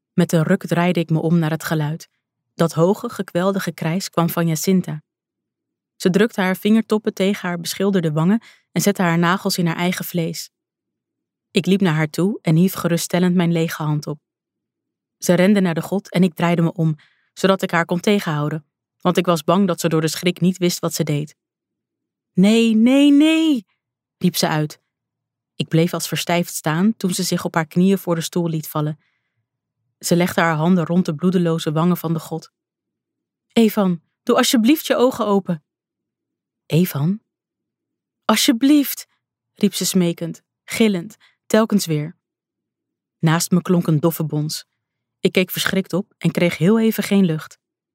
Met een ruk draaide ik me om naar het geluid. Dat hoge, gekwelde gekrijs kwam van Jacinta. Ze drukte haar vingertoppen tegen haar beschilderde wangen en zette haar nagels in haar eigen vlees. Ik liep naar haar toe en hief geruststellend mijn lege hand op. Ze rende naar de god en ik draaide me om, zodat ik haar kon tegenhouden, want ik was bang dat ze door de schrik niet wist wat ze deed. Nee, nee, nee, riep ze uit. Ik bleef als verstijfd staan toen ze zich op haar knieën voor de stoel liet vallen. Ze legde haar handen rond de bloedeloze wangen van de god. Evan, doe alsjeblieft je ogen open. Evan? Alsjeblieft, riep ze smekend, gillend, telkens weer. Naast me klonk een doffe bons. Ik keek verschrikt op en kreeg heel even geen lucht.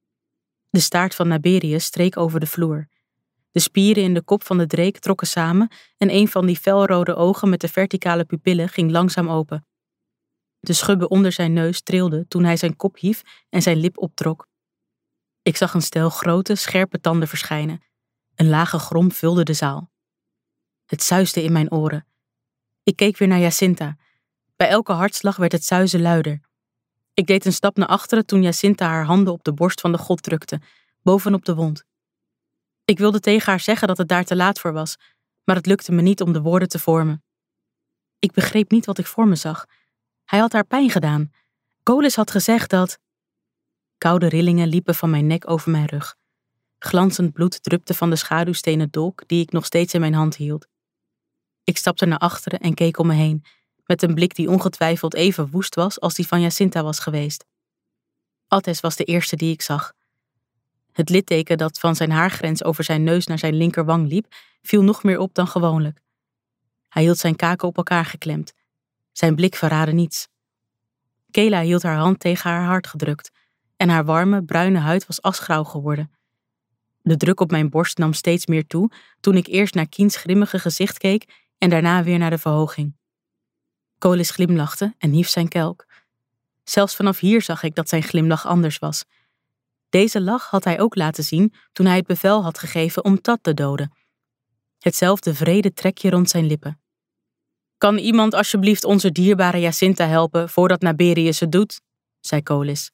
De staart van Naberius streek over de vloer. De spieren in de kop van de dreek trokken samen en een van die felrode ogen met de verticale pupillen ging langzaam open. De schubben onder zijn neus trilden toen hij zijn kop hief en zijn lip optrok. Ik zag een stel grote, scherpe tanden verschijnen. Een lage grom vulde de zaal. Het suisde in mijn oren. Ik keek weer naar Jacinta. Bij elke hartslag werd het suizen luider. Ik deed een stap naar achteren toen Jacinta haar handen op de borst van de god drukte, bovenop de wond. Ik wilde tegen haar zeggen dat het daar te laat voor was, maar het lukte me niet om de woorden te vormen. Ik begreep niet wat ik voor me zag. Hij had haar pijn gedaan. Kolis had gezegd dat... Koude rillingen liepen van mijn nek over mijn rug. Glanzend bloed drupte van de schaduwstenen dolk die ik nog steeds in mijn hand hield. Ik stapte naar achteren en keek om me heen, met een blik die ongetwijfeld even woest was als die van Jacinta was geweest. Ates was de eerste die ik zag. Het litteken dat van zijn haargrens over zijn neus naar zijn linkerwang liep, viel nog meer op dan gewoonlijk. Hij hield zijn kaken op elkaar geklemd. Zijn blik verraadde niets. Kela hield haar hand tegen haar hart gedrukt en haar warme, bruine huid was asgrauw geworden. De druk op mijn borst nam steeds meer toe toen ik eerst naar Kiens grimmige gezicht keek en daarna weer naar de verhoging. Kolis glimlachte en hief zijn kelk. Zelfs vanaf hier zag ik dat zijn glimlach anders was. Deze lach had hij ook laten zien toen hij het bevel had gegeven om Tat te doden. Hetzelfde wrede trekje rond zijn lippen. Kan iemand alsjeblieft onze dierbare Jacinta helpen voordat Naberius het doet? Zei Kolis.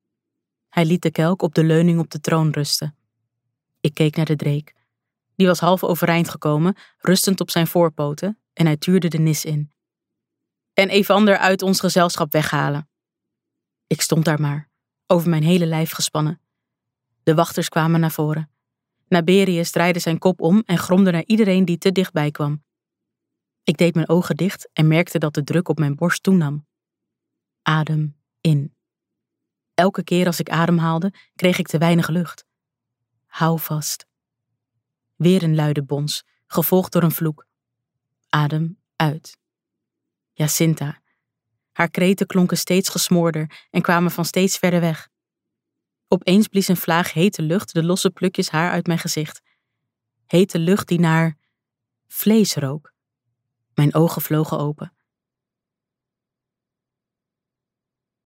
Hij liet de kelk op de leuning op de troon rusten. Ik keek naar de dreek. Die was half overeind gekomen, rustend op zijn voorpoten, en hij tuurde de nis in. En Evander uit ons gezelschap weghalen. Ik stond daar maar, over mijn hele lijf gespannen. De wachters kwamen naar voren. Naberius draaide zijn kop om en gromde naar iedereen die te dichtbij kwam. Ik deed mijn ogen dicht en merkte dat de druk op mijn borst toenam. Adem in. Elke keer als ik ademhaalde, kreeg ik te weinig lucht. Hou vast. Weer een luide bons, gevolgd door een vloek. Adem uit. Jacinta. Haar kreten klonken steeds gesmoorder en kwamen van steeds verder weg. Opeens blies een vlaag hete lucht de losse plukjes haar uit mijn gezicht. Hete lucht die naar vlees rook. Mijn ogen vlogen open.